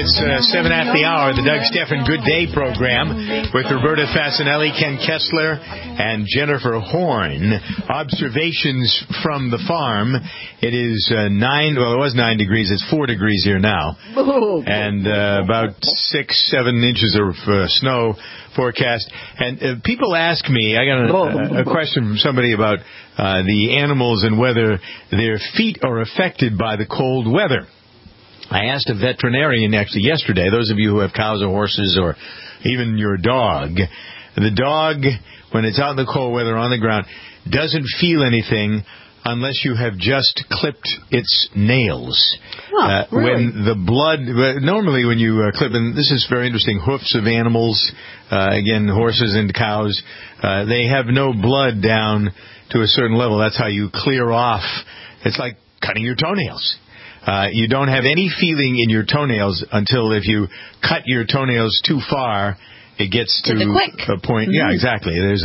It's 7 at the hour, the Doug Stephan Good Day program with Roberta Fasanelli, Ken Kessler, and Jennifer Horn. Observations from the farm. It is it was 9 degrees. It's 4 degrees here now. And about 6-7 inches of snow forecast. And people ask me, I got a question from somebody about the animals and whether their feet are affected by the cold weather. I asked a veterinarian actually yesterday, those of you who have cows or horses or even your dog, the dog, when it's out in the cold weather on the ground, doesn't feel anything unless you have just clipped its nails. Really? When the blood, normally when you clip, and this is very interesting, hoofs of animals, again, horses and cows, they have no blood down to a certain level. That's how you clear off. It's like cutting your toenails. You don't have any feeling in your toenails until if you cut your toenails too far, it gets to a point. Mm-hmm. Yeah, exactly. There's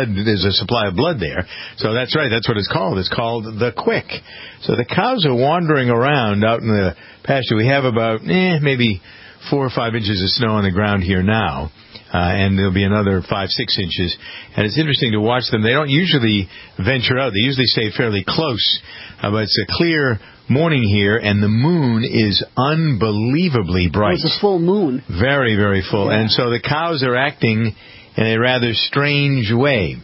a supply of blood there. So that's right. That's what it's called. It's called the quick. So the cows are wandering around out in the pasture. We have about maybe 4 or 5 inches of snow on the ground here now. And there'll be another 5-6 inches. And it's interesting to watch them. They don't usually venture out. They usually stay fairly close. But it's a clear morning here, and the moon is unbelievably bright. It's a full moon. Very, very full. Yeah. And so the cows are acting in a rather strange way.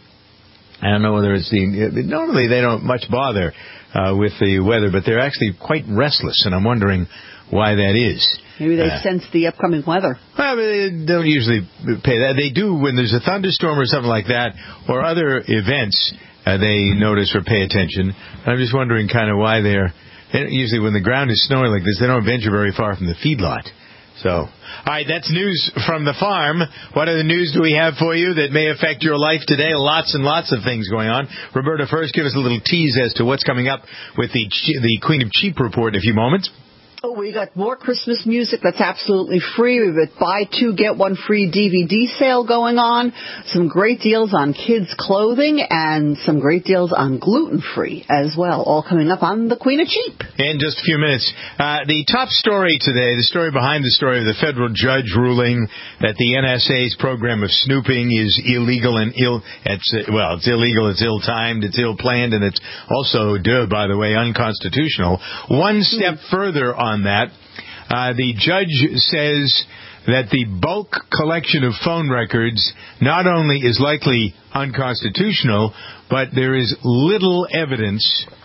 I don't know whether it's normally they don't much bother with the weather, but they're actually quite restless, and I'm wondering why that is. Maybe they sense the upcoming weather. Well, they don't usually pay that. They do when there's a thunderstorm or something like that, or other events, they notice or pay attention. I'm just wondering kind of why usually when the ground is snowing like this, they don't venture very far from the feedlot. So, all right, that's news from the farm. What other news do we have for you that may affect your life today? Lots and lots of things going on. Roberta, first give us a little tease as to what's coming up with the Queen of Cheap report in a few moments. Oh, we got more Christmas music that's absolutely free. We've got buy 2, get 1 free DVD sale going on. Some great deals on kids' clothing and some great deals on gluten-free as well. All coming up on the Queen of Cheap. In just a few minutes. The top story today, the story behind the story of the federal judge ruling that the NSA's program of snooping is illegal and it's illegal, it's ill-timed, it's ill-planned, and it's also, by the way, unconstitutional. One step further on that, the judge says that the bulk collection of phone records not only is likely unconstitutional, but there is little evidence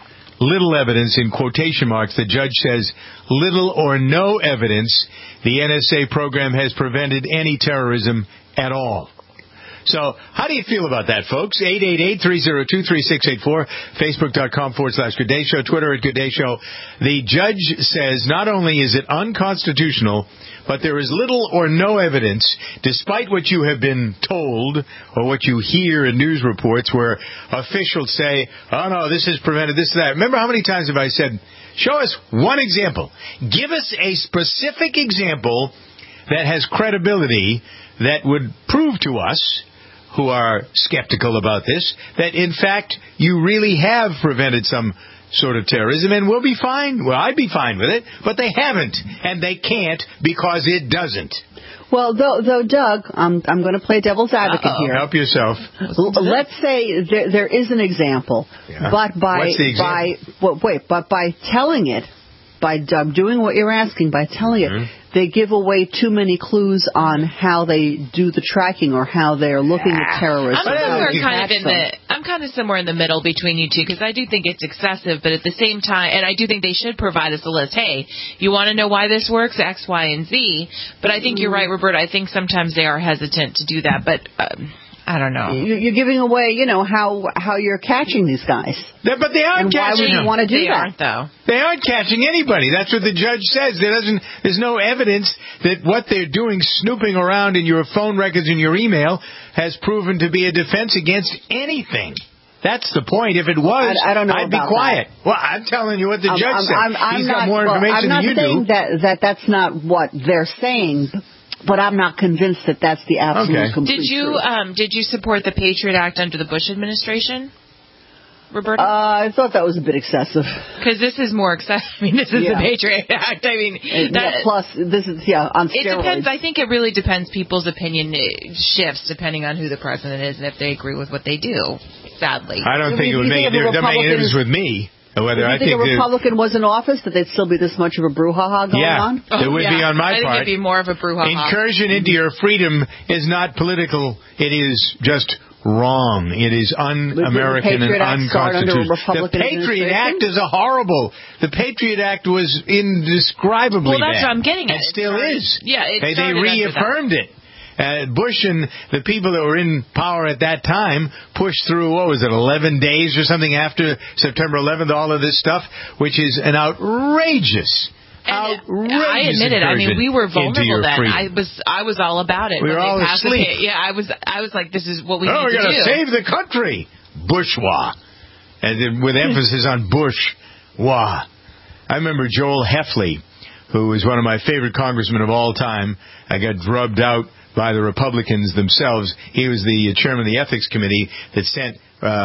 in quotation marks, the judge says little or no evidence the NSA program has prevented any terrorism at all. So, how do you feel about that, folks? 888-302-3684, Facebook.com/Good Day Show, Twitter @Good Day Show. The judge says not only is it unconstitutional, but there is little or no evidence, despite what you have been told or what you hear in news reports where officials say, oh no, this has prevented this and that. Remember how many times have I said, show us one example. Give us a specific example that has credibility that would prove to us who are skeptical about this, that in fact you really have prevented some sort of terrorism, and we'll be fine. Well, I'd be fine with it, but they haven't, and they can't because it doesn't. Well, though, Doug, I'm going to play devil's advocate here. Help yourself. Let's say there is an example, but What's the example? But by telling it, by doing what you're asking, by telling it, they give away too many clues on how they do the tracking or how they're looking at terrorists. I'm kind of somewhere in the middle between you two, because I do think it's excessive, but at the same time, and I do think they should provide us a list. Hey, you want to know why this works? X, Y, and Z. But I think you're right, Roberta. I think sometimes they are hesitant to do that, but I don't know. You're giving away, how you're catching these guys. But they aren't catching them. Why would you want to do they that? Aren't, though. They aren't catching anybody. That's what the judge says. There's no evidence that what they're doing, snooping around in your phone records and your email, has proven to be a defense against anything. That's the point. If it was, I don't know I'd be quiet. That. Well, I'm telling you what the judge said. He's got more information than you do. I'm not saying that that's not what they're saying. But I'm not convinced that that's the absolute complete truth. Did you support the Patriot Act under the Bush administration? Roberta? I thought that was a bit excessive. Because this is more excessive. I mean, this is the Patriot Act. I mean, plus this is on steroids. It depends. I think it really depends. People's opinion shifts depending on who the president is and if they agree with what they do. Sadly, I don't think it would make a difference with me. Whether I think a Republican was in office, that there'd still be this much of a brouhaha going on? It would be on my part. I think it'd be more of a brouhaha. Incursion into your freedom is not political. It is just wrong. It is un-American and unconstitutional. The Patriot Act is horrible. The Patriot Act was indescribably bad. Well, that's what I'm getting at. It still is. Yeah, they reaffirmed it. Bush and the people that were in power at that time pushed through, 11 days or something after September 11th, all of this stuff, which is an outrageous I admit it. I mean, we were vulnerable then. I was all about it. We were all asleep. I was like, this is what we need to do. We're going to save the country. Bourgeois. And with emphasis on Bush-wah. I remember Joel Heffley, who was one of my favorite congressmen of all time. I got drubbed out by the Republicans themselves. He was the chairman of the Ethics Committee that sent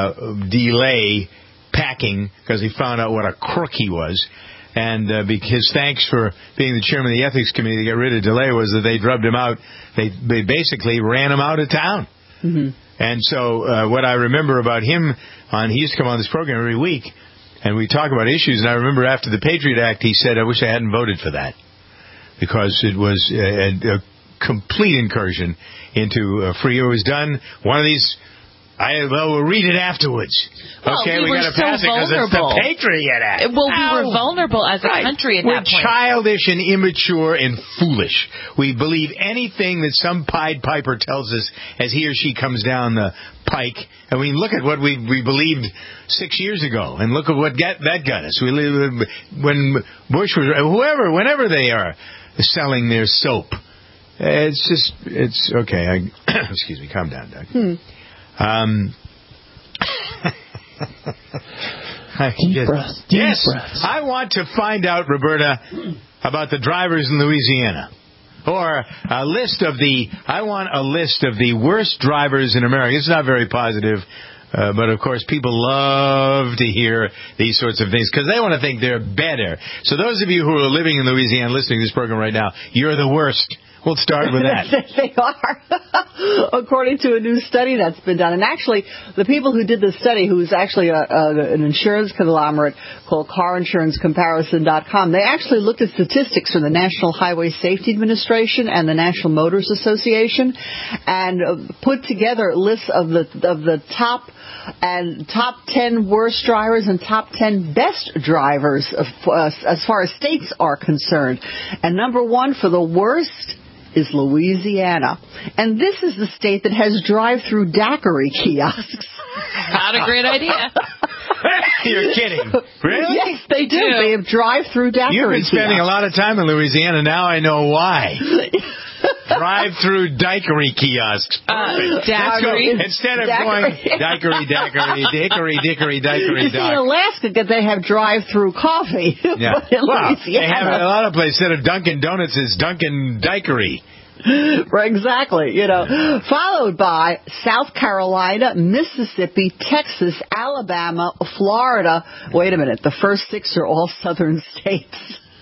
DeLay packing because he found out what a crook he was. And his thanks for being the chairman of the Ethics Committee to get rid of DeLay was that they drubbed him out. They basically ran him out of town. Mm-hmm. And so what I remember about him, he used to come on this program every week, and we talk about issues. And I remember after the Patriot Act, he said, I wish I hadn't voted for that because it was a complete incursion into free. It was done. One of these, we'll read it afterwards. Okay, we got to pass it because it's the Patriot Act. Well, we were vulnerable as a country at that point. We're childish and immature and foolish. We believe anything that some Pied Piper tells us as he or she comes down the pike. I mean, look at what we believed 6 years ago, and look at what that got us. When Bush was, whenever they are selling their soap. It's okay. Excuse me. Calm down, Doug. Deep breaths. I want to find out, Roberta, about the drivers in Louisiana. Or I want a list of the worst drivers in America. It's not very positive, but of course people love to hear these sorts of things because they want to think they're better. So those of you who are living in Louisiana listening to this program right now, you're the worst. We'll start with that. They are, according to a new study that's been done. And actually, the people who did this study, who's actually an insurance conglomerate called CarInsuranceComparison.com, they actually looked at statistics from the National Highway Safety Administration and the National Motors Association and put together lists of the top 10 worst drivers and top 10 best drivers as far as states are concerned. And number one for the worst is Louisiana. And this is the state that has drive-through daiquiri kiosks. Not a great idea. You're kidding. Really? Yes, they do. They have drive-through daiquiri You've been spending kiosks. a lot of time in Louisiana. Now I know why. Drive-through daiquiri kiosks. Daiquiri. Instead of going daiquiri, dickory, You see, in Alaska, they have drive-through coffee. Yeah. Well, they have a lot of places. Instead of Dunkin' Donuts, it's Dunkin' Daiquiri. Right, exactly. Followed by South Carolina, Mississippi, Texas, Alabama, Florida. Wait a minute. The first 6 are all southern states.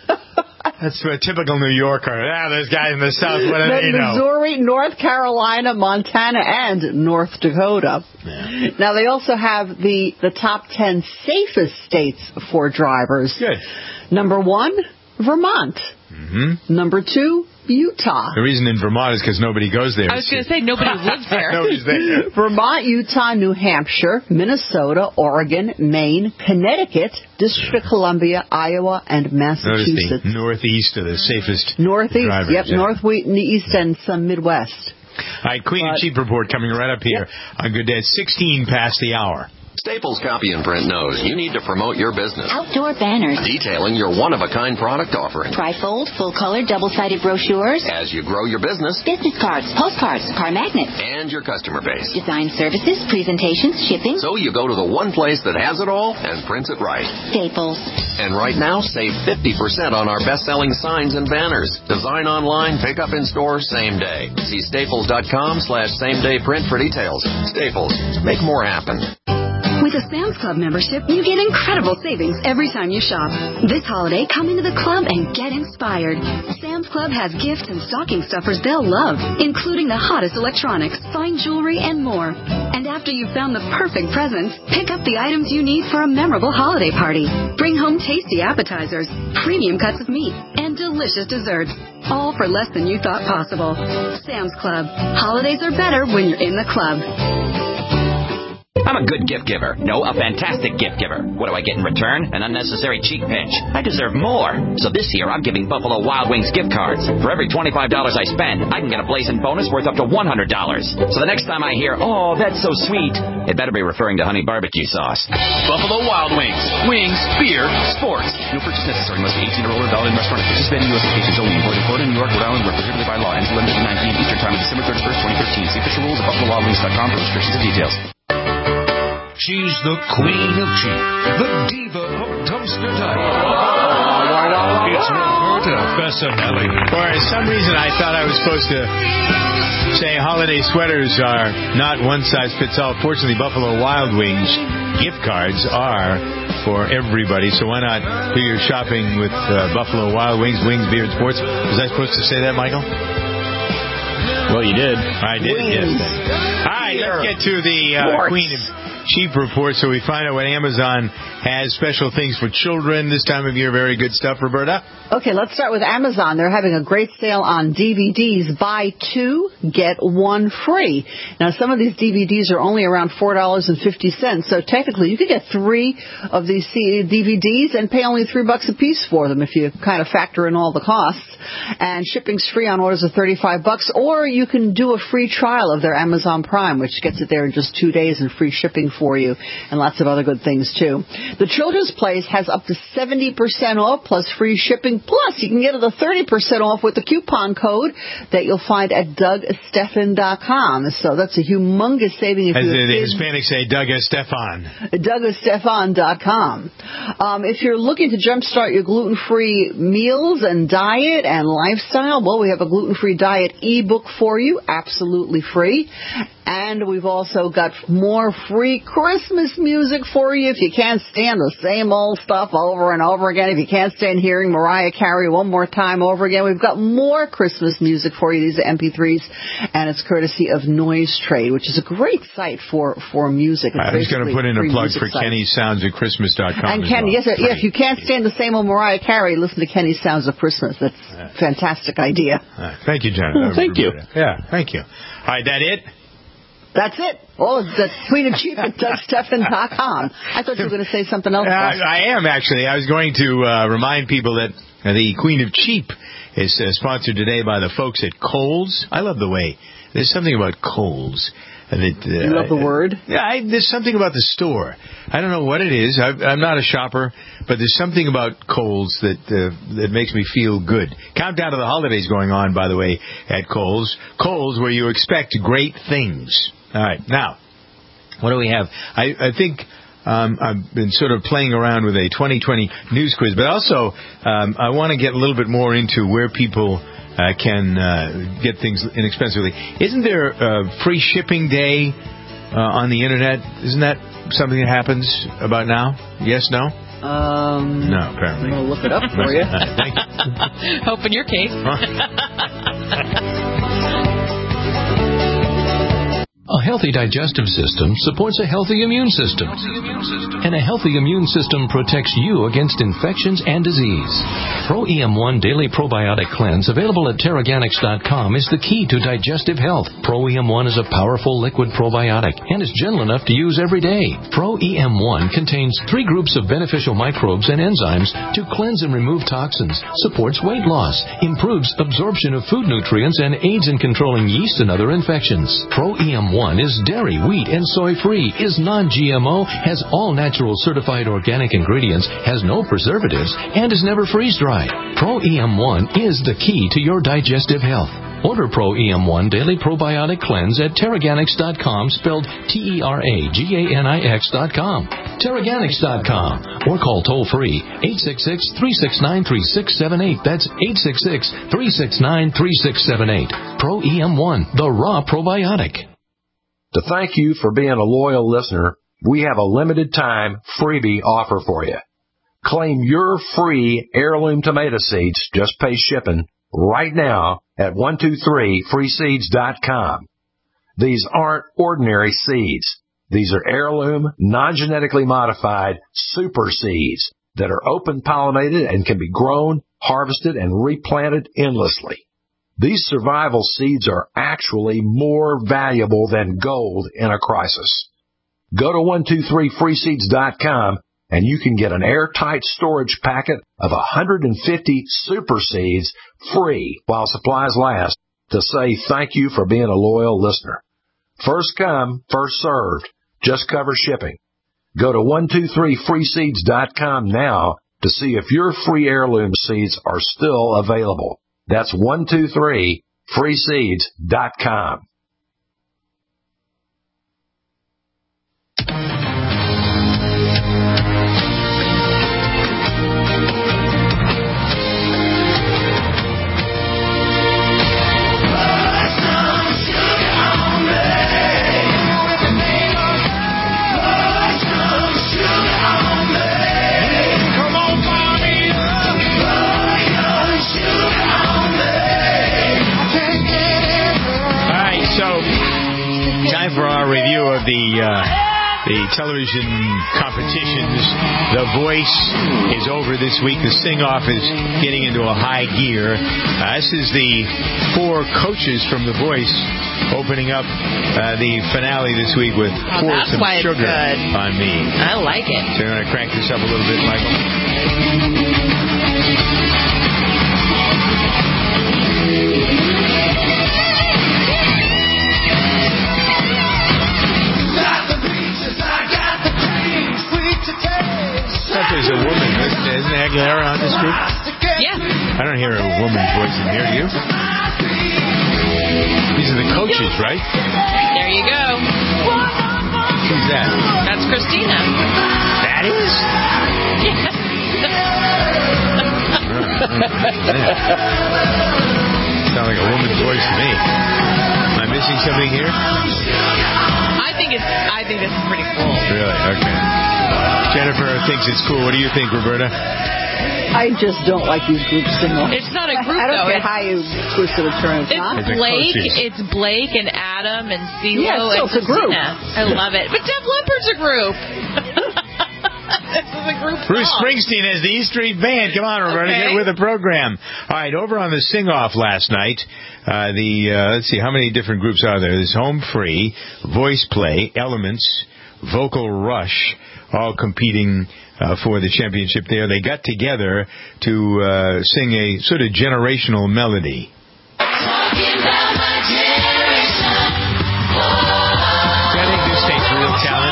That's a typical New Yorker. Those guys in the South, what do they know? Missouri, North Carolina, Montana, and North Dakota. Yeah. Now, they also have the top 10 safest states for drivers. Good. Number 1, Vermont. Mm-hmm. Number 2, Utah. The reason in Vermont is because nobody goes there. I was going to say, nobody lives there. Nobody's there. Vermont, Utah, New Hampshire, Minnesota, Oregon, Maine, Connecticut, District of Columbia, Iowa, and Massachusetts. Notice the northeast are the safest Northeast, drivers. Yep, northeast and some Midwest. All right, Queen and Cheap report coming right up here on Good Day. 16 past the hour. Staples Copy and Print knows you need to promote your business. Outdoor banners. Detailing your one-of-a-kind product offering. Trifold, full-color, double-sided brochures. As you grow your business. Business cards, postcards, car magnets. And your customer base. Design services, presentations, shipping. So you go to the one place that has it all and prints it right. Staples. And right now, save 50% on our best-selling signs and banners. Design online, pick up in store, same day. See staples.com/same-day print for details. Staples. Make more happen. With a Sam's Club membership, you get incredible savings every time you shop. This holiday, come into the club and get inspired. Sam's Club has gifts and stocking stuffers they'll love, including the hottest electronics, fine jewelry, and more. And after you've found the perfect presents, pick up the items you need for a memorable holiday party. Bring home tasty appetizers, premium cuts of meat, and delicious desserts, all for less than you thought possible. Sam's Club. Holidays are better when you're in the club. I'm a good gift giver. No, a fantastic gift giver. What do I get in return? An unnecessary cheek pinch. I deserve more. So this year, I'm giving Buffalo Wild Wings gift cards. For every $25 I spend, I can get a blazing bonus worth up to $100. So the next time I hear, oh, that's so sweet, it better be referring to honey barbecue sauce. Buffalo Wild Wings. Wings, beer, sports. No purchase necessary. Must be 18 or older. Valid in restaurant. Participating U.S. locations only. Imported in Florida, New York, Rhode Island, where prohibited by law. Ends 11 to 9 p.m. Eastern Time on December 31st, 2013. See official rules at BuffaloWildWings.com for restrictions and details. She's the queen of cheap, the diva of dumpster diving. It's Roberta Fassanelli. For some reason, I thought I was supposed to say holiday sweaters are not one-size-fits-all. Fortunately, Buffalo Wild Wings gift cards are for everybody. So why not do your shopping with Buffalo Wild Wings, Wings, Beer, and Sports? Was I supposed to say that, Michael? Well, you did. I did, yes. All right, let's get to the Queen of Cheap report, so we find out what Amazon has. Special things for children this time of year. Very good stuff, Roberta. Okay, let's start with Amazon. They're having a great sale on DVDs. Buy two, get one free. Now, some of these DVDs are only around $4.50, so technically you could get three of these DVDs and pay only $3 a piece for them if you kind of factor in all the costs. And shipping's free on orders of $35, or you can do a free trial of their Amazon Prime, which gets it there in just 2 days and free shipping for you, and lots of other good things too. The Children's Place has up to 70% off plus free shipping. Plus, you can get it a 30% off with the coupon code that you'll find at DougStephan.com. So that's a humongous saving. If as the Hispanics say, Dougstephan. DougStephan.com. If you're looking to jumpstart your gluten-free meals and diet and lifestyle, well, we have a gluten-free diet ebook for you, absolutely free. And we've also got more free Christmas music for you if you can't stand the same old stuff over and over again. If you can't stand hearing Mariah Carey one more time over again, we've got more Christmas music for you. These are MP3s, and it's courtesy of Noise Trade, which is a great site for music. I was going to put in a plug for Kenny's Sounds of Christmas.com. And Kenny, yes, if you can't stand the same old Mariah Carey, listen to Kenny's Sounds of Christmas. That's a fantastic idea. Thank you, John. Thank you. Yeah, thank you. All right, that it? That's it. Oh, the Queen of Cheap at DougStephan.com. I thought you were going to say something else. I am, actually. I was going to remind people that the Queen of Cheap is sponsored today by the folks at Kohl's. I love the way. There's something about Kohl's. You love the word? Yeah, there's something about the store. I don't know what it is. I'm not a shopper, but there's something about Kohl's that makes me feel good. Countdown to the holidays going on, by the way, at Kohl's. Kohl's, where you expect great things. All right, now, what do we have? I think I've been sort of playing around with a 2020 news quiz, but also I want to get a little bit more into where people can get things inexpensively. Isn't there a free shipping day on the Internet? Isn't that something that happens about now? Yes, no? No, apparently. We'll look it up for you. Thank you. Hope in your case. A healthy digestive system supports a healthy immune system. And a healthy immune system protects you against infections and disease. Pro-EM1 Daily Probiotic Cleanse, available at Teraganix.com, is the key to digestive health. Pro-EM1 is a powerful liquid probiotic and is gentle enough to use every day. Pro-EM1 contains 3 groups of beneficial microbes and enzymes to cleanse and remove toxins, supports weight loss, improves absorption of food nutrients, and aids in controlling yeast and other infections. Pro-EM1 is dairy, wheat, and soy-free, is non-GMO, has all natural certified organic ingredients, has no preservatives, and is never freeze-dried. Pro-EM1 is the key to your digestive health. Order Pro-EM1 Daily Probiotic Cleanse at Teraganix.com, spelled Teraganix.com. Teraganix.com, or call toll-free 866-369-3678. That's 866-369-3678. Pro-EM1, the raw probiotic. To thank you for being a loyal listener, we have a limited time freebie offer for you. Claim your free heirloom tomato seeds, just pay shipping, right now at 123freeseeds.com. These aren't ordinary seeds. These are heirloom, non-genetically modified super seeds that are open-pollinated and can be grown, harvested, and replanted endlessly. These survival seeds are actually more valuable than gold in a crisis. Go to 123freeseeds.com and you can get an airtight storage packet of 150 super seeds free while supplies last to say thank you for being a loyal listener. First come, first served. Just cover shipping. Go to 123freeseeds.com now to see if your free heirloom seeds are still available. That's 123freeseeds.com. Time for our review of the television competitions. The Voice is over this week. The Sing-Off is getting into a high gear. This is the 4 coaches from The Voice opening up the finale this week with Pour Some Sugar on Me. I like it. So you want to crank this up a little bit, Michael? There's a woman. Isn't Aguilera on this group? Yeah. I don't hear a woman's voice in here, do you? These are the coaches, right? There you go. Who's that? That's Christina. That is? Yeah. Sound like a woman's voice to me. Am I missing something here? I think this is pretty cool. Really? Okay. Jennifer thinks it's cool. What do you think, Roberta? I just don't like these groups anymore. It's not a group, I don't care though. how you twist it or turn it. It's Blake and Adam and CeeLo and it's a group. I love it. But Def Leppard's a group. This is a group Bruce song. Springsteen has the E Street Band. Come on, Roberta, get with the program. All right, over on the Sing-Off last night, let's see, how many different groups are there? There's Home Free, Voice Play, Elements, Vocal Rush, all competing for the championship there. They got together to sing a sort of generational melody. I think this takes real talent.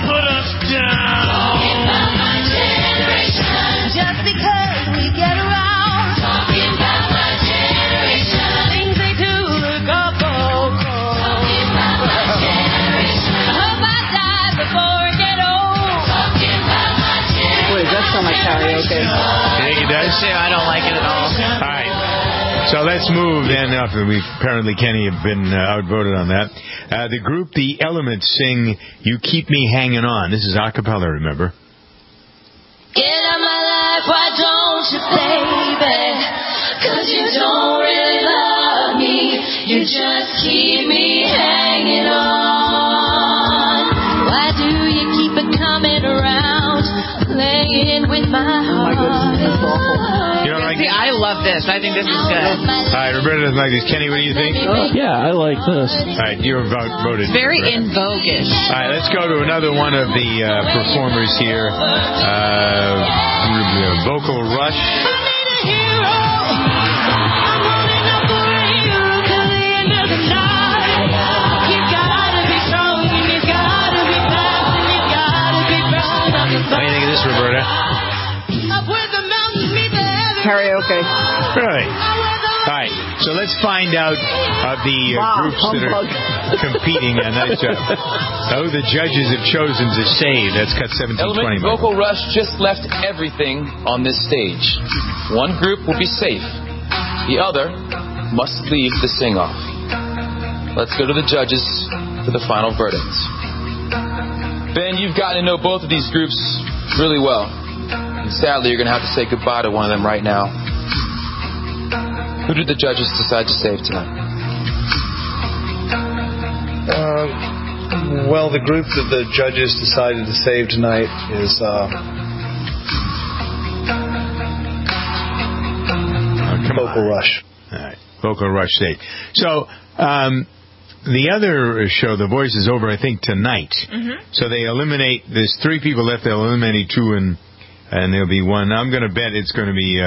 Just because we get around, talking about my generation, things they do look awful. Talking about my generation, I hope I die before I get old. Talking about my generation. Wait, that sounds like karaoke. You think it does? I don't like it at all. All right. So let's move then. Apparently Kenny have been outvoted on that. The group The Elements sing You Keep Me Hanging On. This is a cappella, remember? Get out my life, why don't you, baby? 'Cause you don't really love me. You just keep me hanging on. Why do you keep it coming around? Playing with my heart. Oh my goodness, that's awful. You don't like See, I love this. I think this is good. All right, Roberta doesn't like this. Kenny, what do you think? Yeah, I like this. All right, you're voted. It's very Roberta. in vogue-ish. All right, let's go to another one of the performers here. Vocal Rush. What do you think of this, Roberta? Karaoke. Really? All right, so let's find out of the groups that are competing. Nice job. Oh, the judges have chosen to say. That's cut 1720. Vocal Rush just left everything on this stage. One group will be safe. The other must leave the sing-off. Let's go to the judges for the final verdict. Ben, you've gotten to know both of these groups really well. And sadly, you're going to have to say goodbye to one of them right now. Who did the judges decide to save tonight? Well, the group that the judges decided to save tonight is Vocal Rush. All right, Vocal Rush saved. So the other show, The Voice, is over, I think, tonight. Mm-hmm. So they eliminate. There's 3 people left. They'll eliminate 2, and there'll be 1. I'm going to bet it's going to be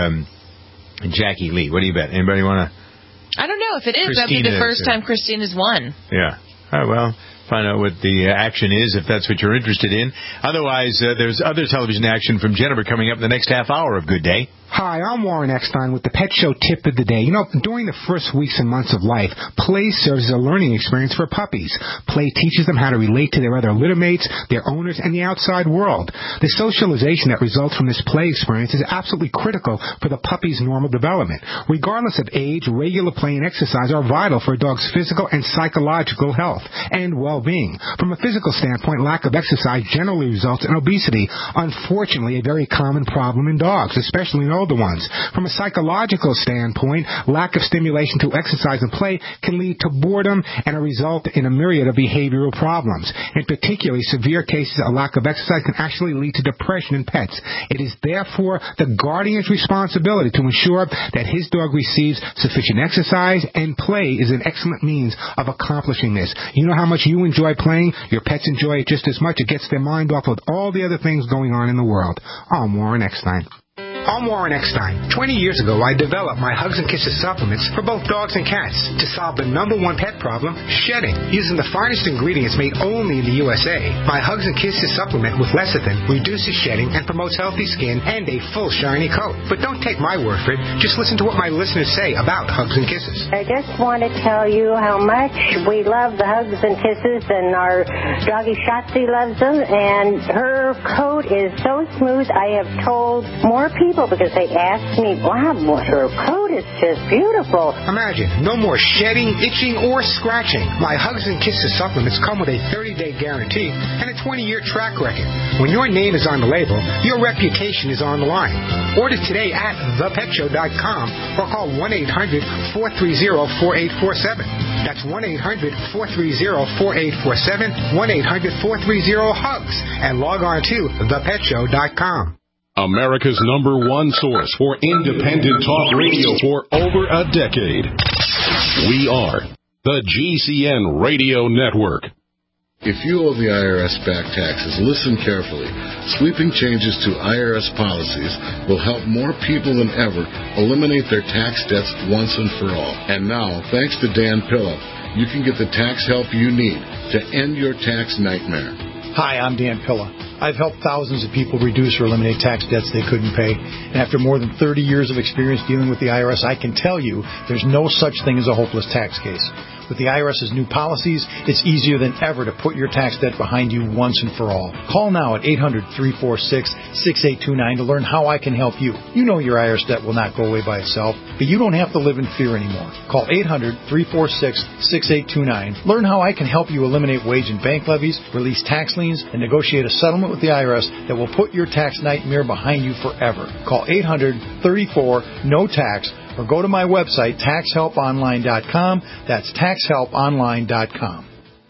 Jackie Lee. What do you bet? Anybody want to? I don't know. If it is, that'll be the first time Christina's won. Yeah. All right, well, find out what the action is if that's what you're interested in. Otherwise, there's other television action from Jennifer coming up in the next half hour of Good Day. Hi, I'm Warren Eckstein with the Pet Show Tip of the Day. You know, during the first weeks and months of life, play serves as a learning experience for puppies. Play teaches them how to relate to their other littermates, their owners, and the outside world. The socialization that results from this play experience is absolutely critical for the puppy's normal development. Regardless of age, regular play and exercise are vital for a dog's physical and psychological health and well-being. From a physical standpoint, lack of exercise generally results in obesity, unfortunately a very common problem in dogs, especially in older ones. From a psychological standpoint, lack of stimulation to exercise and play can lead to boredom and result in a myriad of behavioral problems. In particular, severe cases of lack of exercise can actually lead to depression in pets. It is therefore the guardian's responsibility to ensure that his dog receives sufficient exercise, and play is an excellent means of accomplishing this. You know how much you enjoy playing? Your pets enjoy it just as much. It gets their mind off of all the other things going on in the world. I'm Warren Eckstein. I'm Warren Eckstein. 20 years ago, I developed my Hugs and Kisses supplements for both dogs and cats to solve the #1 pet problem, shedding. Using the finest ingredients made only in the USA, my Hugs and Kisses supplement with lecithin reduces shedding and promotes healthy skin and a full shiny coat. But don't take my word for it. Just listen to what my listeners say about Hugs and Kisses. I just want to tell you how much we love the Hugs and Kisses, and our doggy Shotzi loves them, and her coat is so smooth. I have told more people because they asked me, wow, her coat is just beautiful. Imagine, no more shedding, itching, or scratching. My Hugs and Kisses supplements come with a 30-day guarantee and a 20-year track record. When your name is on the label, your reputation is on the line. Order today at thepetshow.com or call 1-800-430-4847. That's 1-800-430-4847, 1-800-430-HUGS, and log on to thepetshow.com. America's #1 source for independent talk radio for over a decade. We are the GCN Radio Network. If you owe the IRS back taxes, listen carefully. Sweeping changes to IRS policies will help more people than ever eliminate their tax debts once and for all. And now, thanks to Dan Pilla, you can get the tax help you need to end your tax nightmare. Hi, I'm Dan Pilla. I've helped thousands of people reduce or eliminate tax debts they couldn't pay. And after more than 30 years of experience dealing with the IRS, I can tell you there's no such thing as a hopeless tax case. With the IRS's new policies, it's easier than ever to put your tax debt behind you once and for all. Call now at 800-346-6829 to learn how I can help you. You know your IRS debt will not go away by itself, but you don't have to live in fear anymore. Call 800-346-6829. Learn how I can help you eliminate wage and bank levies, release tax liens, and negotiate a settlement with the IRS that will put your tax nightmare behind you forever. Call 800-34-NO-TAX or go to my website, taxhelponline.com. That's taxhelponline.com.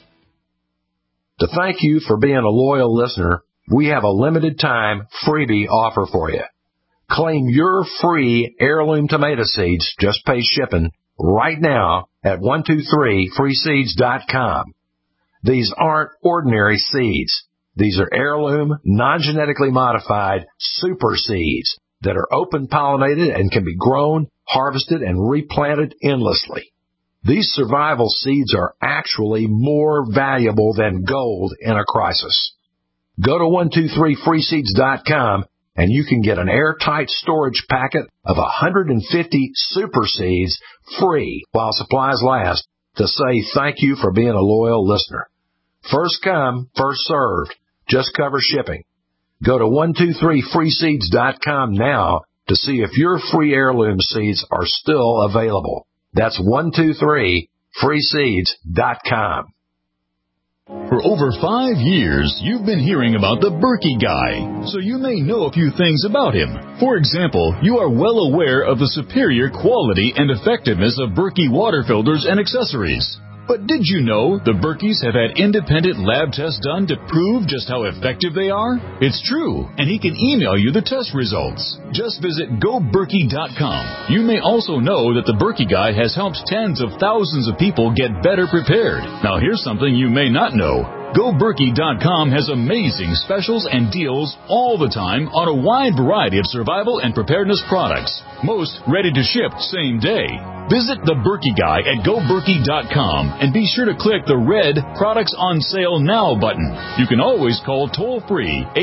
To thank you for being a loyal listener, we have a limited time freebie offer for you. Claim your free heirloom tomato seeds, just pay shipping, right now at 123freeseeds.com. These aren't ordinary seeds. These are heirloom, non-genetically modified super seeds that are open-pollinated and can be grown, harvested, and replanted endlessly. These survival seeds are actually more valuable than gold in a crisis. Go to 123freeseeds.com and you can get an airtight storage packet of 150 super seeds free while supplies last to say thank you for being a loyal listener. First come, first served. Just cover shipping. Go to 123freeseeds.com now to see if your free heirloom seeds are still available. That's 123freeseeds.com. For over 5 years, you've been hearing about the Berkey Guy, so you may know a few things about him. For example, you are well aware of the superior quality and effectiveness of Berkey water filters and accessories. But did you know the Berkeys have had independent lab tests done to prove just how effective they are? It's true, and he can email you the test results. Just visit GoBerkey.com. You may also know that the Berkey Guy has helped tens of thousands of people get better prepared. Now here's something you may not know. GoBerkey.com has amazing specials and deals all the time on a wide variety of survival and preparedness products. Most ready to ship same day. Visit the Berkey Guy at GoBerkey.com and be sure to click the red Products on Sale Now button. You can always call toll-free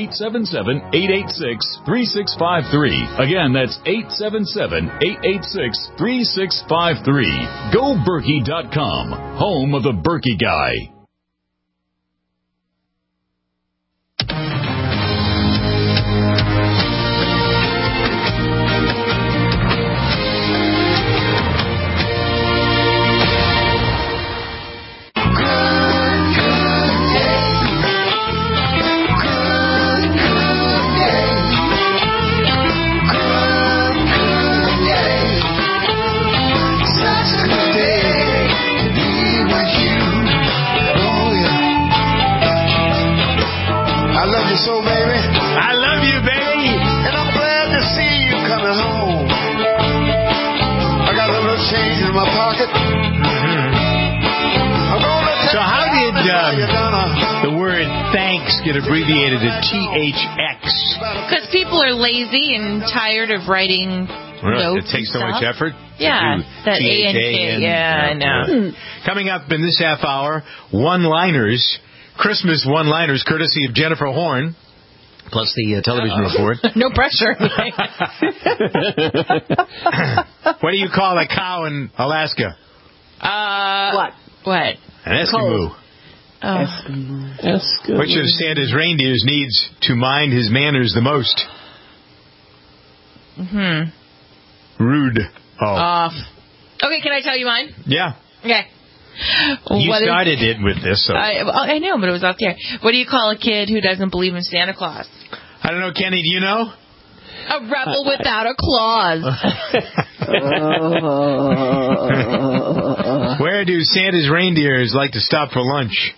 877-886-3653. Again, that's 877-886-3653. GoBerkey.com, home of the Berkey Guy. So, baby, I love you, baby, and I'm glad to see you coming home. I got a little change in my pocket. So how did the word thanks get abbreviated to THX? Because people are lazy and tired of writing notes. It takes so much effort. Yeah, that A and K. Yeah, I know. Coming up in this half hour, one-liners. Christmas one-liners courtesy of Jennifer Horn, plus the television report. No pressure. What do you call a cow in Alaska? What? An Eskimo. Eskimo. Which of Santa's reindeers needs to mind his manners the most? Rude. Off. Okay, can I tell you mine? Yeah. Okay. You started it with this. So. I know, but it was off the air. What do you call a kid who doesn't believe in Santa Claus? I don't know, Kenny. Do you know? A rebel without a clause. Where do Santa's reindeers like to stop for lunch?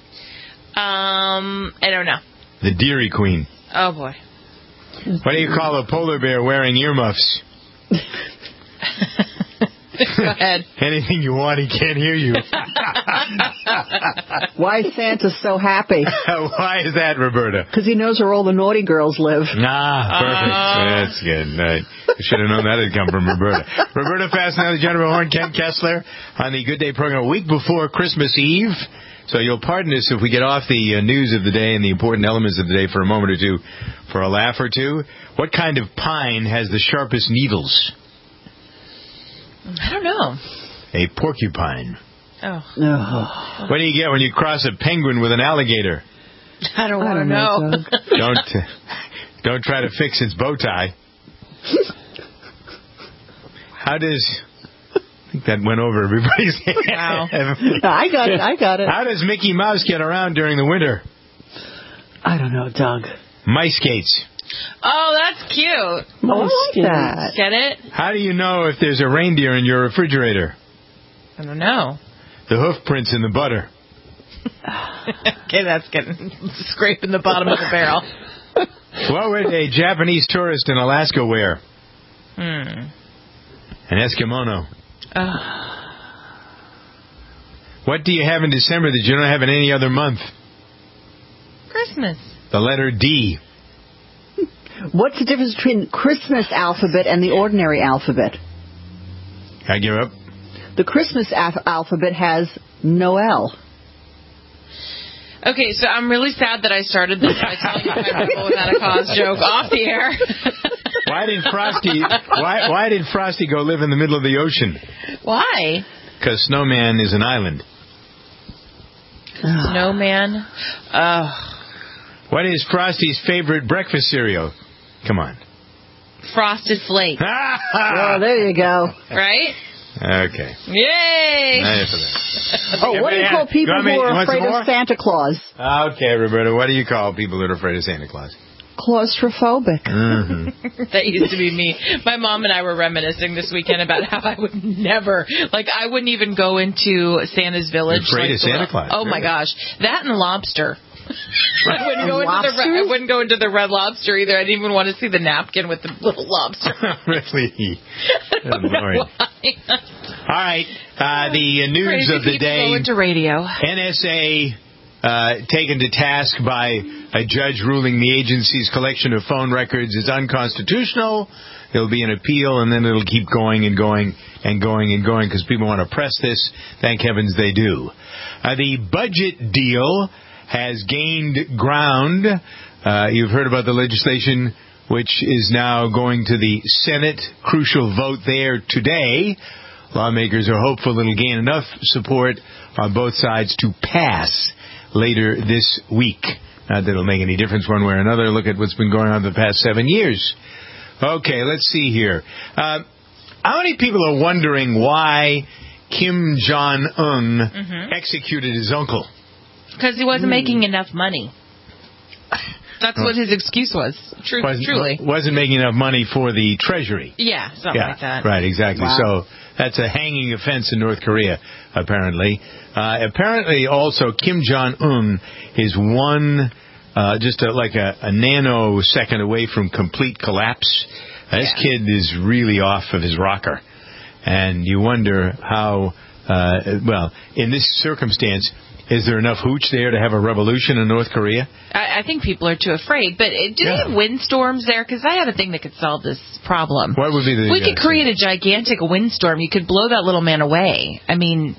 I don't know. The Dairy Queen. Oh, boy. What do you call a polar bear wearing earmuffs? Go ahead. Anything you want, he can't hear you. Why is Santa so happy? Why is that, Roberta? Because he knows where all the naughty girls live. Perfect. That's good. I should have known that had come from Roberta. Roberta Fastenelli, Jennifer Horn, Ken Kessler on the Good Day program a week before Christmas Eve. So you'll pardon us if we get off the news of the day and the important elements of the day for a moment or two, for a laugh or two. What kind of pine has the sharpest needles? I don't know. A porcupine. Oh. What do you get when you cross a penguin with an alligator? I don't want to know. Don't try to fix its bow tie. How does... I think that went over everybody's head. Wow. I got it. How does Mickey Mouse get around during the winter? I don't know, Doug. Mice skates. Oh, that's cute. I like that. Get it? How do you know if there's a reindeer in your refrigerator? I don't know. The hoof prints in the butter. Okay, that's getting scraping the bottom of the barrel. What would a Japanese tourist in Alaska wear? An Eskimono. What do you have in December that you don't have in any other month? Christmas. The letter D. What's the difference between Christmas alphabet and the ordinary alphabet? I give up. The Christmas alphabet has no L. Okay, so I'm really sad that I started this by telling you my rebel without a cause joke off the air. Why did Frosty go live in the middle of the ocean? Why? Because Snowman is an island. Snowman? What is Frosty's favorite breakfast cereal? Come on. Frosted Flakes. Oh, there you go. Right? Okay. Yay! Nice for that. Oh, what do you call people who are afraid of Santa Claus? Okay, Roberta, what do you call people that are afraid of Santa Claus? Claustrophobic. Mm-hmm. That used to be me. My mom and I were reminiscing this weekend about how I would never, I wouldn't even go into Santa's village. You're afraid of Santa Claus. Oh, my gosh. That and lobster. I wouldn't go into the Red Lobster either. I didn't even want to see the napkin with the little lobster. Really? Oh, Lord. All right. The news of the day. Go into radio. NSA taken to task by a judge ruling the agency's collection of phone records is unconstitutional. There'll be an appeal, and then it'll keep going and going and going and going because people want to press this. Thank heavens they do. The budget deal has gained ground. You've heard about the legislation which is now going to the Senate. Crucial vote there today. Lawmakers are hopeful it'll gain enough support on both sides to pass later this week. Not that it'll make any difference one way or another. Look at what's been going on the past 7 years. Okay, let's see here. How many people are wondering why Kim Jong-un executed his uncle? Because he wasn't making enough money. That's what his excuse was. Truly. Wasn't making enough money for the treasury. Yeah, something like that. Right, exactly. Wow. So that's a hanging offense in North Korea, apparently. Apparently, also, Kim Jong-un is a nanosecond away from complete collapse. This kid is really off of his rocker. And you wonder how, in this circumstance, is there enough hooch there to have a revolution in North Korea? I think people are too afraid. But do they have windstorms there? Because I had a thing that could solve this problem. What would be the... We could create a gigantic windstorm. You could blow that little man away. I mean,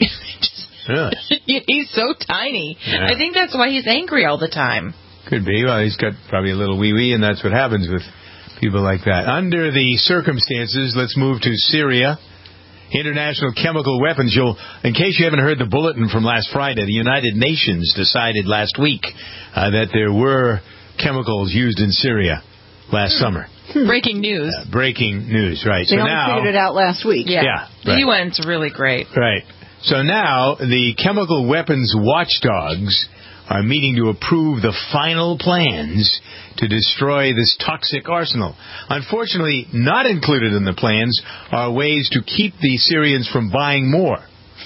he's so tiny. Yeah. I think that's why he's angry all the time. Could be. Well, he's got probably a little wee-wee, and that's what happens with people like that. Under the circumstances, let's move to Syria. International chemical weapons. In case you haven't heard the bulletin from last Friday, the United Nations decided last week that there were chemicals used in Syria last summer. Breaking news. Breaking news, right. They only figured it out last week. Yeah. Right. The UN's really great. Right. So now the chemical weapons watchdogs are meeting to approve the final plans to destroy this toxic arsenal. Unfortunately, not included in the plans are ways to keep the Syrians from buying more.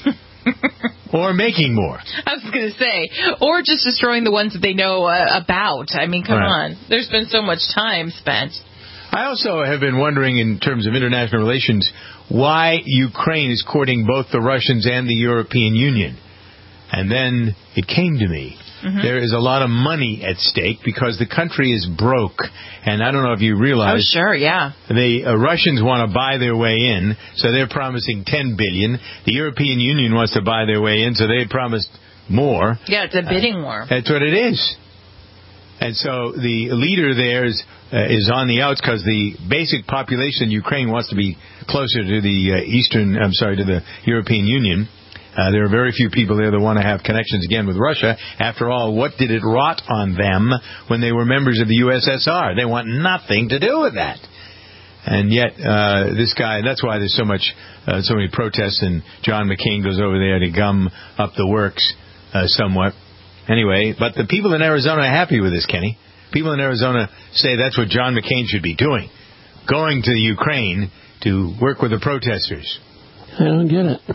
Or making more. I was going to say, or just destroying the ones that they know about. I mean, come on. There's been so much time spent. I also have been wondering, in terms of international relations, why Ukraine is courting both the Russians and the European Union. And then it came to me. There is a lot of money at stake because the country is broke. And I don't know if you realize. Oh, sure, yeah. The Russians want to buy their way in, so they're promising $10 billion. The European Union wants to buy their way in, so they promised more. Yeah, it's a bidding war. That's what it is. And so the leader there is on the outs because the basic population in Ukraine wants to be closer to the to the European Union. There are very few people there that want to have connections again with Russia. After all, what did it rot on them when they were members of the USSR? They want nothing to do with that. And yet, this guy, that's why there's so many protests, and John McCain goes over there to gum up the works somewhat. Anyway, but the people in Arizona are happy with this, Kenny. People in Arizona say that's what John McCain should be doing, going to the Ukraine to work with the protesters. I don't get it.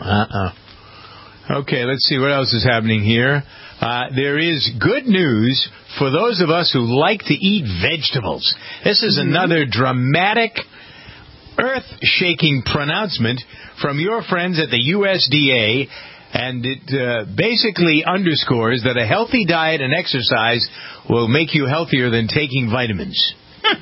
Okay, let's see what else is happening here. There is good news for those of us who like to eat vegetables. This is another dramatic, earth-shaking pronouncement from your friends at the USDA, and it basically underscores that a healthy diet and exercise will make you healthier than taking vitamins.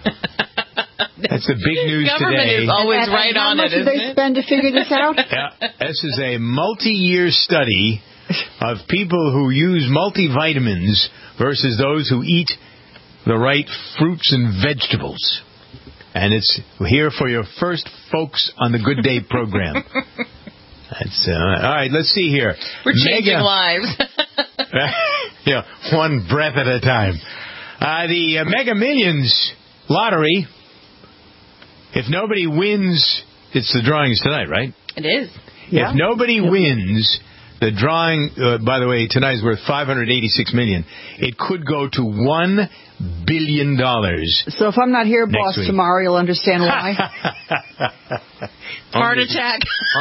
That's the big news Government today. Government is always right on it, isn't it? How much do they spend to figure this out? Yeah, this is a multi-year study of people who use multivitamins versus those who eat the right fruits and vegetables. And it's here for your first folks on the Good Day program. That's all right, let's see here. We're changing lives. Yeah, one breath at a time. The Mega Millions lottery, if nobody wins, it's the drawings tonight, right? It is. If nobody wins, The drawing, by the way, tonight is worth $586 million. It could go to $1 billion. So if I'm not here, boss, week. tomorrow, you'll understand why. Heart attack.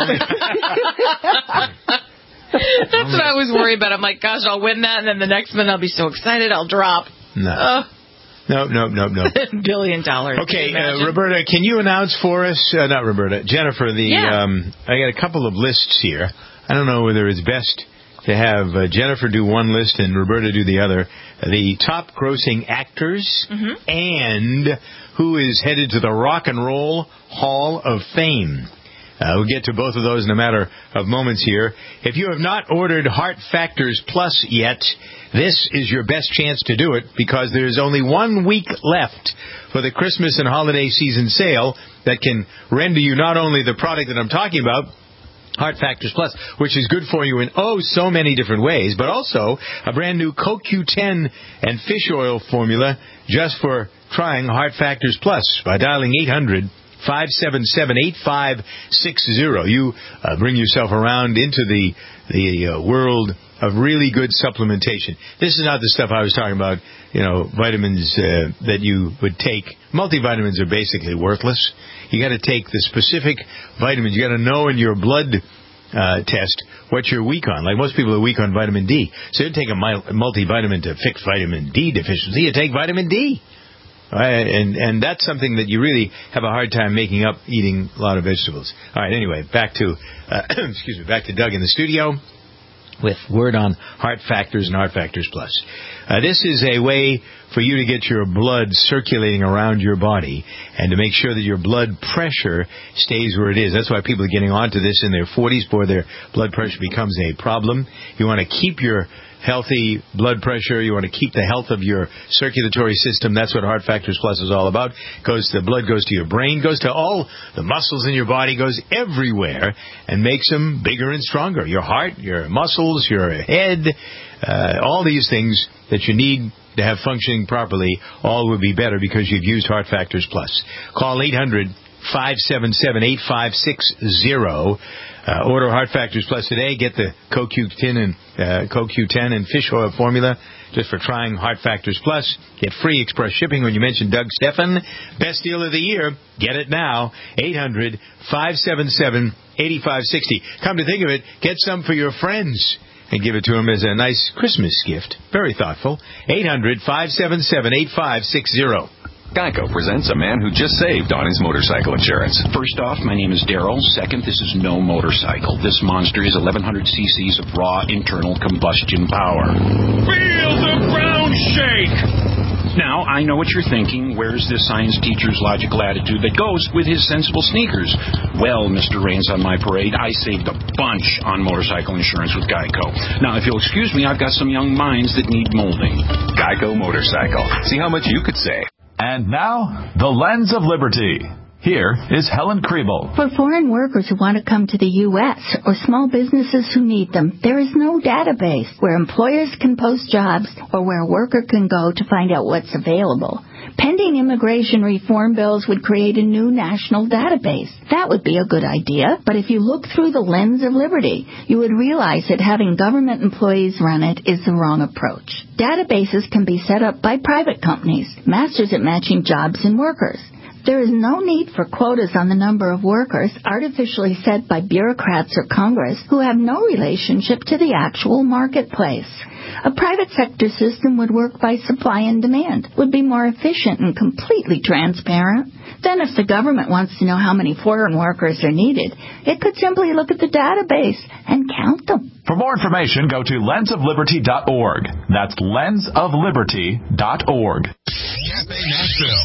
That's what I was worried about. I'm like, gosh, I'll win that, and then the next minute I'll be so excited I'll drop. No. No. $1 billion. Okay, Roberta, can you announce for us, not Roberta, Jennifer, I got a couple of lists here. I don't know whether it's best to have Jennifer do one list and Roberta do the other. The top grossing actors and who is headed to the Rock and Roll Hall of Fame. We'll get to both of those in a matter of moments here. If you have not ordered Heart Factors Plus yet, this is your best chance to do it because there's only 1 week left for the Christmas and holiday season sale that can render you not only the product that I'm talking about, Heart Factors Plus, which is good for you in so many different ways, but also a brand new CoQ10 and fish oil formula just for trying Heart Factors Plus by dialing 800-577-8560. You bring yourself around into the world of really good supplementation. This is not the stuff I was talking about, vitamins that you would take. Multivitamins are basically worthless. You got to take the specific vitamins. You got to know in your blood test what you're weak on. Like most people are weak on vitamin D. So you take a multivitamin to fix vitamin D deficiency. You take vitamin D. And that's something that you really have a hard time making up eating a lot of vegetables. All right, anyway, back to back to Doug in the studio with word on Heart Factors and Heart Factors Plus. This is a way for you to get your blood circulating around your body and to make sure that your blood pressure stays where it is. That's why people are getting onto this in their 40s before their blood pressure becomes a problem. You want to keep your healthy blood pressure. You want to keep the health of your circulatory system. That's what Heart Factors Plus is all about. The blood goes to your brain, goes to all the muscles in your body, goes everywhere, and makes them bigger and stronger. Your heart, your muscles, your head, all these things that you need to have functioning properly, all would be better because you've used Heart Factors Plus. Call 800-577-8560. Order Heart Factors Plus today. Get the CoQ10 and fish oil formula just for trying Heart Factors Plus. Get free express shipping when you mention Doug Stephan. Best deal of the year. Get it now. 800-577-8560. Come to think of it, get some for your friends and give it to them as a nice Christmas gift. Very thoughtful. 800-577-8560. Geico presents a man who just saved on his motorcycle insurance. First off, my name is Daryl. Second, this is no motorcycle. This monster is 1,100 cc's of raw internal combustion power. Feel the ground shake! Now, I know what you're thinking. Where's this science teacher's logical attitude that goes with his sensible sneakers? Well, Mr. Rains on my parade, I saved a bunch on motorcycle insurance with Geico. Now, if you'll excuse me, I've got some young minds that need molding. Geico Motorcycle. See how much you could save. And now, the Lens of Liberty. Here is Helen Kriebel. For foreign workers who want to come to the U.S. or small businesses who need them, there is no database where employers can post jobs or where a worker can go to find out what's available. Pending immigration reform bills would create a new national database. That would be a good idea, but if you look through the lens of liberty, you would realize that having government employees run it is the wrong approach. Databases can be set up by private companies, masters at matching jobs and workers. There is no need for quotas on the number of workers artificially set by bureaucrats or Congress who have no relationship to the actual marketplace. A private sector system would work by supply and demand, would be more efficient and completely transparent. Then if the government wants to know how many foreign workers are needed, it could simply look at the database and count them. For more information, go to lensofliberty.org. That's lensofliberty.org. Cafe Nashville.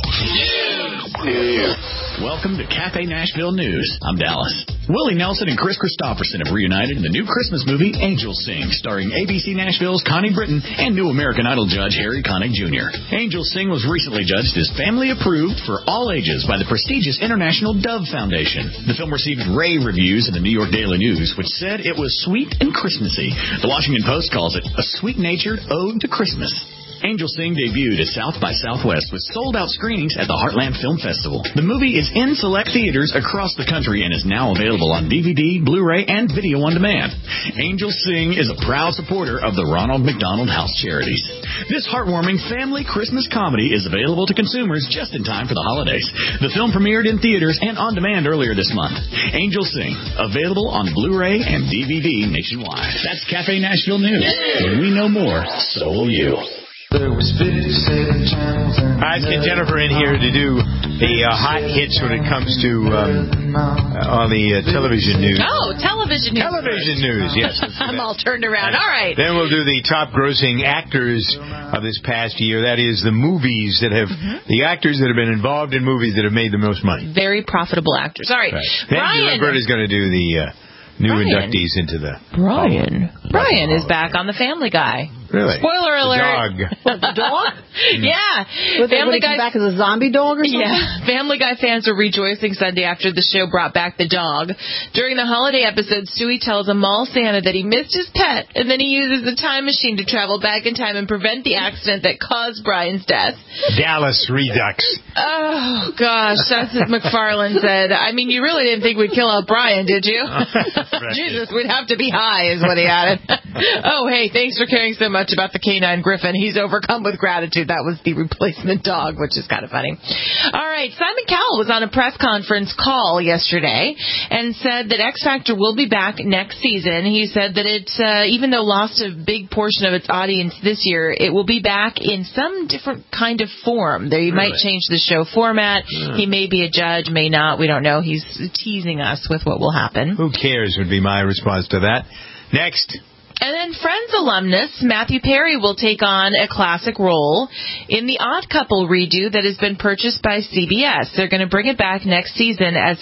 Welcome to Cafe Nashville News. I'm Dallas. Willie Nelson and Chris Christopherson have reunited in the new Christmas movie Angel Sing, starring ABC Nashville's Connie Britton and new American Idol judge Harry Connick Jr. Angel Sing was recently judged as family approved for all ages by the prestigious International Dove Foundation. The film received rave reviews in the New York Daily News, which said it was sweet and Christmassy. The Washington Post calls it a sweet-natured ode to Christmas. Angel Sing debuted at South by Southwest with sold-out screenings at the Heartland Film Festival. The movie is in select theaters across the country and is now available on DVD, Blu-ray, and video on demand. Angel Sing is a proud supporter of the Ronald McDonald House Charities. This heartwarming family Christmas comedy is available to consumers just in time for the holidays. The film premiered in theaters and on demand earlier this month. Angel Sing, available on Blu-ray and DVD nationwide. That's Cafe Nashville News. When we know more, so will you. Let's get Jennifer in here to do the hot hits when it comes to all the television news. Oh, television news. Television news, yes. I'm all turned around. All right. Then we'll do the top grossing actors of this past year. That is the movies that have, the actors that have been involved in movies that have made the most money. Very profitable actors. All right. Then Brian. Roberta's going to do the new inductees into the... Brian is back on the Family Guy. Really? Spoiler alert. The dog. What, the dog? Yeah. Family Guy back as a zombie dog or something? Yeah. Family Guy fans were rejoicing Sunday after the show brought back the dog. During the holiday episode, Stewie tells a mall Santa that he missed his pet, and then he uses the time machine to travel back in time and prevent the accident that caused Brian's death. Dallas Redux. Oh, gosh. That's what McFarlane said. I mean, you really didn't think we'd kill out Brian, did you? Jesus, we'd have to be high, is what he added. Oh, hey, thanks for caring so much about the canine Griffin. He's overcome with gratitude. That was the replacement dog, which is kind of funny. All right, Simon Cowell was on a press conference call yesterday and said that X Factor will be back next season. He said that it, even though lost a big portion of its audience this year, it will be back in some different kind of form. They might change the show format. He may be a judge, may not. We don't know. He's teasing us with what will happen. Who cares would be my response to that. Next. And then Friends alumnus Matthew Perry will take on a classic role in the Odd Couple redo that has been purchased by CBS. They're going to bring it back next season as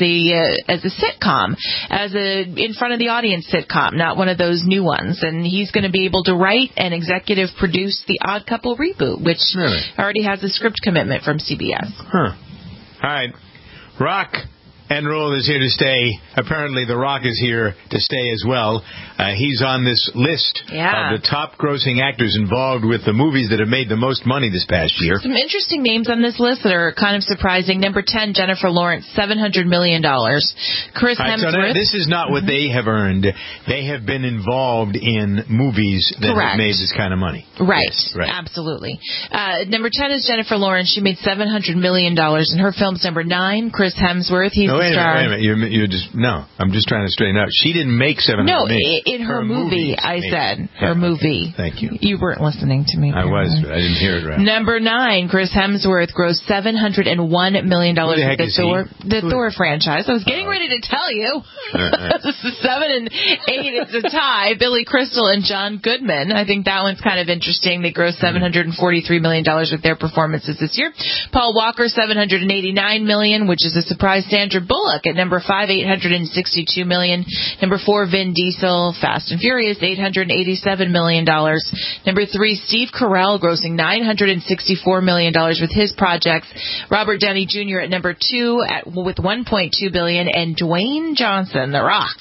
a sitcom, as a in front of the audience sitcom, not one of those new ones. And he's going to be able to write and executive produce the Odd Couple reboot, which already has a script commitment from CBS. All right. Rock and roll is here to stay. Apparently, The Rock is here to stay as well. He's on this list of the top grossing actors involved with the movies that have made the most money this past year. Some interesting names on this list that are kind of surprising. Number 10, Jennifer Lawrence, $700 million. Chris Hemsworth. So this is not what they have earned. They have been involved in movies that have made this kind of money. Right. Yes, Absolutely. Number 10 is Jennifer Lawrence. She made $700 million. And her film's number 9, Chris Hemsworth. He's wait a minute. You're just I'm just trying to straighten out. She didn't make $700 million. In her movie, I said. Her movie. Thank you. You weren't listening to me. I was, but I didn't hear it right. Number 9, Chris Hemsworth grossed $701 million with the Thor franchise. I was getting ready to tell you. This is 7 and 8. It's a tie. Billy Crystal and John Goodman. I think that one's kind of interesting. They grossed $743 million with their performances this year. Paul Walker, $789 million, which is a surprise. Sandra Bullock at number 5, $862 million. Number 4, Vin Diesel, Fast and Furious, $887 million. Number 3, Steve Carell, grossing $964 million with his projects. Robert Downey Jr. at number 2 with $1.2 billion, and Dwayne Johnson, The Rock,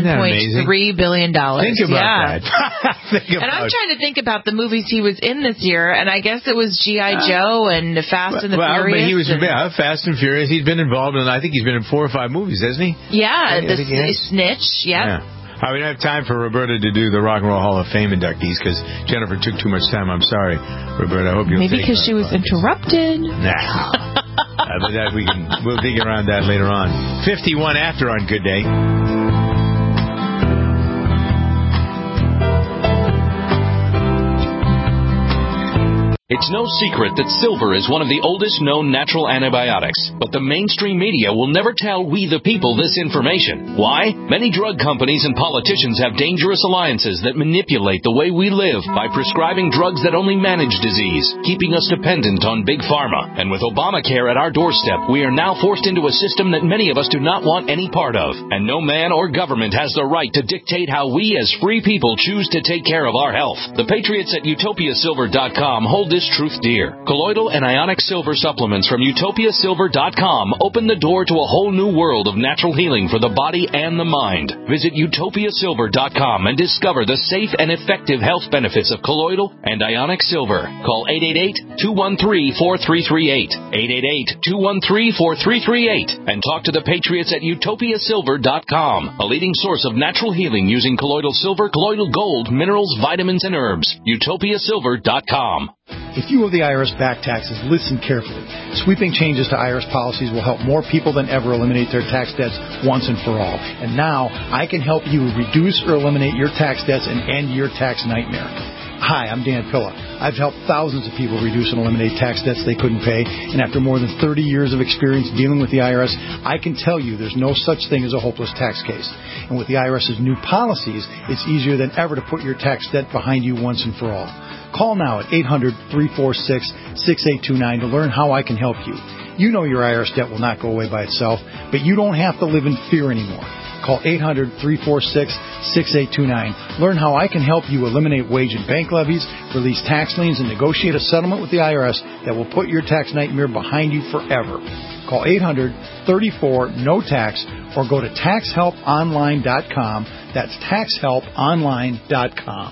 $1.3 billion. Think about that. And I'm trying to think about the movies he was in this year, and I guess it was G.I. Joe and Fast and the Furious. But he was Fast and Furious. He's been involved in, I think he's been in 4 or 5 movies, hasn't he? Yeah, Snitch, yeah. We don't have time for Roberta to do the Rock and Roll Hall of Fame inductees because Jennifer took too much time. I'm sorry, Roberta. I hope you'll maybe because she was interrupted. Nah. But that we'll dig around that later on. 51 after on Good Day. It's no secret that silver is one of the oldest known natural antibiotics, but the mainstream media will never tell we the people this information. Why? Many drug companies and politicians have dangerous alliances that manipulate the way we live by prescribing drugs that only manage disease, keeping us dependent on big pharma. And with Obamacare at our doorstep, we are now forced into a system that many of us do not want any part of. And no man or government has the right to dictate how we as free people choose to take care of our health. The patriots at utopiasilver.com hold this this truth dear. Colloidal and ionic silver supplements from utopiasilver.com open the door to a whole new world of natural healing for the body and the mind. Visit utopiasilver.com and discover the safe and effective health benefits of colloidal and ionic silver. Call 888-213-4338, 888-213-4338, and talk to the patriots at utopiasilver.com, a leading source of natural healing using colloidal silver, colloidal gold, minerals, vitamins, and herbs. utopiasilver.com. If you owe the IRS back taxes, listen carefully. Sweeping changes to IRS policies will help more people than ever eliminate their tax debts once and for all. And now, I can help you reduce or eliminate your tax debts and end your tax nightmare. Hi, I'm Dan Pilla. I've helped thousands of people reduce and eliminate tax debts they couldn't pay, and after more than 30 years of experience dealing with the IRS, I can tell you there's no such thing as a hopeless tax case. And with the IRS's new policies, it's easier than ever to put your tax debt behind you once and for all. Call now at 800-346-6829 to learn how I can help you. You know your IRS debt will not go away by itself, but you don't have to live in fear anymore. Call 800-346-6829. Learn how I can help you eliminate wage and bank levies, release tax liens, and negotiate a settlement with the IRS that will put your tax nightmare behind you forever. Call 800-34-NO-TAX or go to taxhelponline.com. That's taxhelponline.com.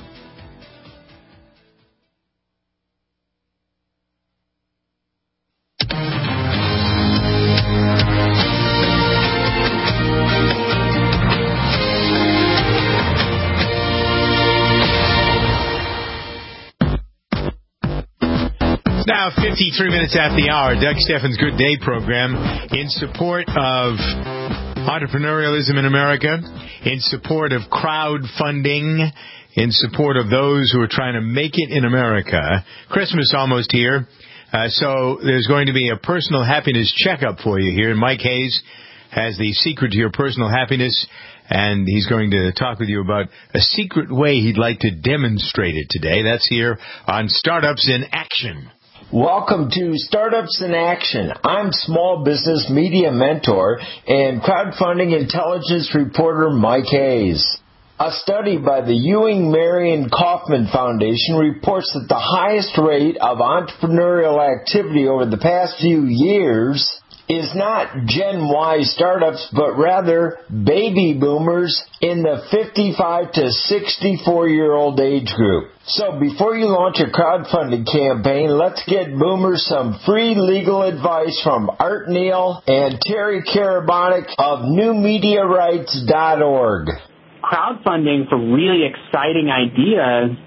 Now, 53 minutes after the hour, Doug Steffen's Good Day program in support of entrepreneurialism in America, in support of crowdfunding, in support of those who are trying to make it in America. Christmas almost here, so there's going to be a personal happiness checkup for you here. Mike Hayes has the secret to your personal happiness, and he's going to talk with you about a secret way he'd like to demonstrate it today. That's here on Startups in Action. Welcome to Startups in Action. I'm small business media mentor and crowdfunding intelligence reporter Mike Hayes. A study by the Ewing Marion Kauffman Foundation reports that the highest rate of entrepreneurial activity over the past few years is not Gen Y startups, but rather baby boomers in the 55 to 64-year-old age group. So before you launch a crowdfunding campaign, let's get boomers some free legal advice from Art Neal and Terry Karabatic of newmediarights.org. Crowdfunding for really exciting ideas,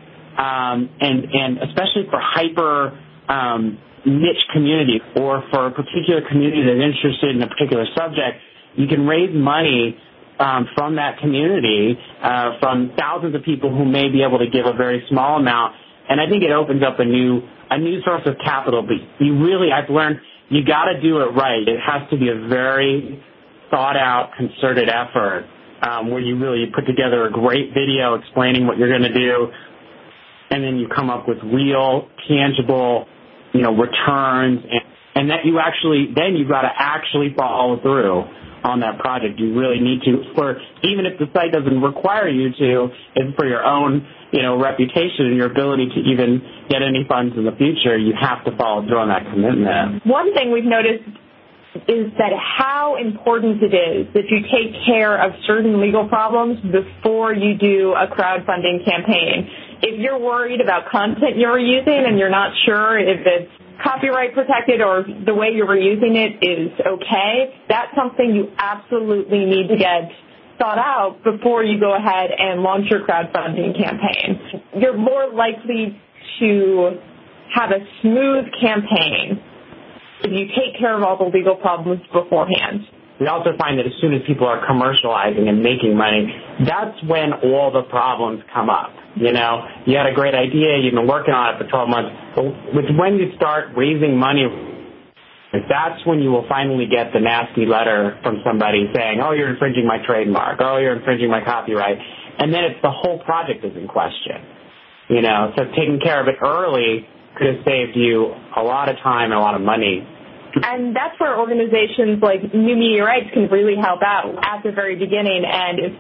and especially for hyper niche community, or for a particular community that's interested in a particular subject, you can raise money from that community, from thousands of people who may be able to give a very small amount. And I think it opens up a new source of capital. But I've learned you got to do it right. It has to be a very thought out, concerted effort, where you put together a great video explaining what you're going to do, and then you come up with real, tangible, returns, and that you've got to actually follow through on that project. You really need to, even if the site doesn't require you to, it's for your own, reputation and your ability to even get any funds in the future, you have to follow through on that commitment. One thing we've noticed is that how important it is that you take care of certain legal problems before you do a crowdfunding campaign. If you're worried about content you're using and you're not sure if it's copyright protected or the way you're using it is okay, that's something you absolutely need to get thought out before you go ahead and launch your crowdfunding campaign. You're more likely to have a smooth campaign if you take care of all the legal problems beforehand. We also find that as soon as people are commercializing and making money, that's when all the problems come up. You had a great idea, you've been working on it for 12 months, but when you start raising money, that's when you will finally get the nasty letter from somebody saying, oh, you're infringing my trademark, oh, you're infringing my copyright, and then it's the whole project is in question. So taking care of it early could have saved you a lot of time and a lot of money. And that's where organizations like New Media Rights can really help out at the very beginning. And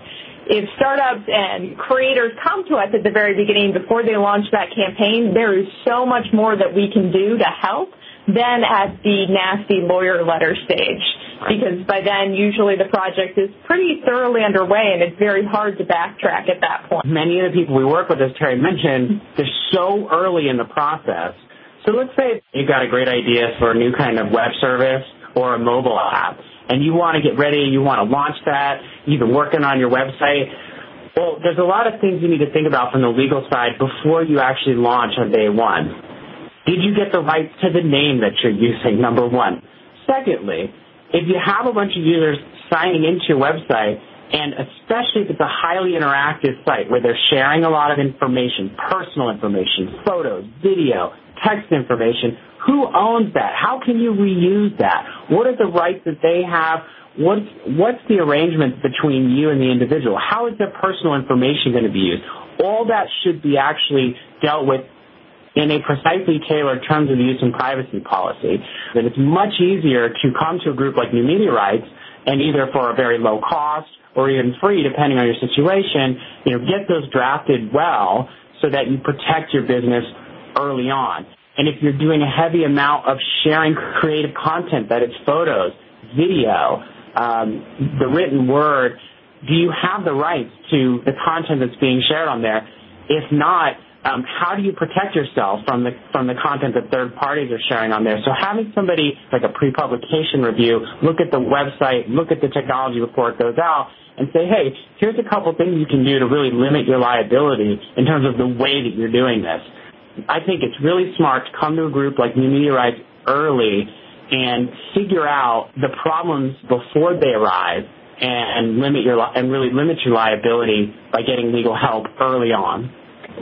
if startups and creators come to us at the very beginning before they launch that campaign, there is so much more that we can do to help than at the nasty lawyer letter stage. Because by then, usually the project is pretty thoroughly underway, and it's very hard to backtrack at that point. Many of the people we work with, as Terry mentioned, they're so early in the process. So let's say you've got a great idea for a new kind of web service or a mobile app, and you want to get ready, you want to launch that, you've been working on your website. Well, there's a lot of things you need to think about from the legal side before you actually launch on day one. Did you get the rights to the name that you're using, number one? Secondly, if you have a bunch of users signing into your website, and especially if it's a highly interactive site where they're sharing a lot of information, personal information, photos, video, text information, who owns that? How can you reuse that? What are the rights that they have? What's the arrangement between you and the individual? How is their personal information going to be used? All that should be actually dealt with in a precisely tailored terms of use and privacy policy. That it's much easier to come to a group like New Media Rights and either for a very low cost or even free, depending on your situation, get those drafted well so that you protect your business early on. And if you're doing a heavy amount of sharing creative content, that it's photos, video, the written word, do you have the rights to the content that's being shared on there? If not, how do you protect yourself from the content that third parties are sharing on there? So having somebody like a pre-publication review look at the website, look at the technology before it goes out, and say, hey, here's a couple things you can do to really limit your liability in terms of the way that you're doing this. I think it's really smart to come to a group like New Media Rights early and figure out the problems before they arrive and really limit your liability by getting legal help early on.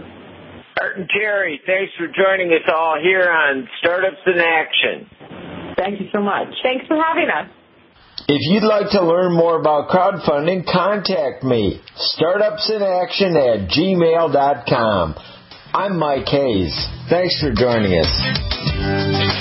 Art and Terry, thanks for joining us all here on Startups in Action. Thank you so much. Thanks for having us. If you'd like to learn more about crowdfunding, contact me, startupsinaction@gmail.com. I'm Mike Hayes. Thanks for joining us.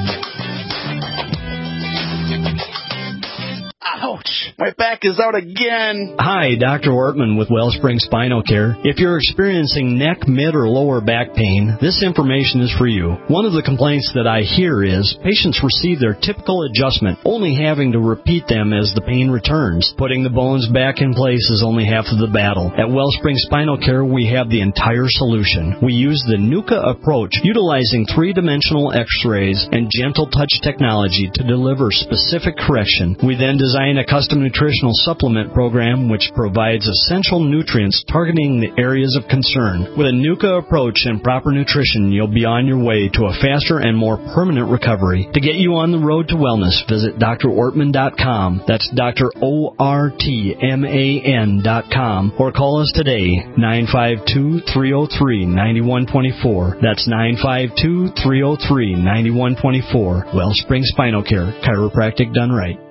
Ouch! My back is out again. Hi, Dr. Ortman with Wellspring Spinal Care. If you're experiencing neck, mid, or lower back pain, this information is for you. One of the complaints that I hear is patients receive their typical adjustment, only having to repeat them as the pain returns. Putting the bones back in place is only half of the battle. At Wellspring Spinal Care, we have the entire solution. We use the NUCA approach, utilizing three-dimensional x-rays and gentle touch technology to deliver specific correction. We then design a custom nutritional supplement program which provides essential nutrients targeting the areas of concern. With a NUCA approach and proper nutrition, you'll be on your way to a faster and more permanent recovery. To get you on the road to wellness, visit drortman.com. That's drortman.com. Or call us today, 952-303-9124. That's 952-303-9124. Wellspring Spinal Care, chiropractic done right.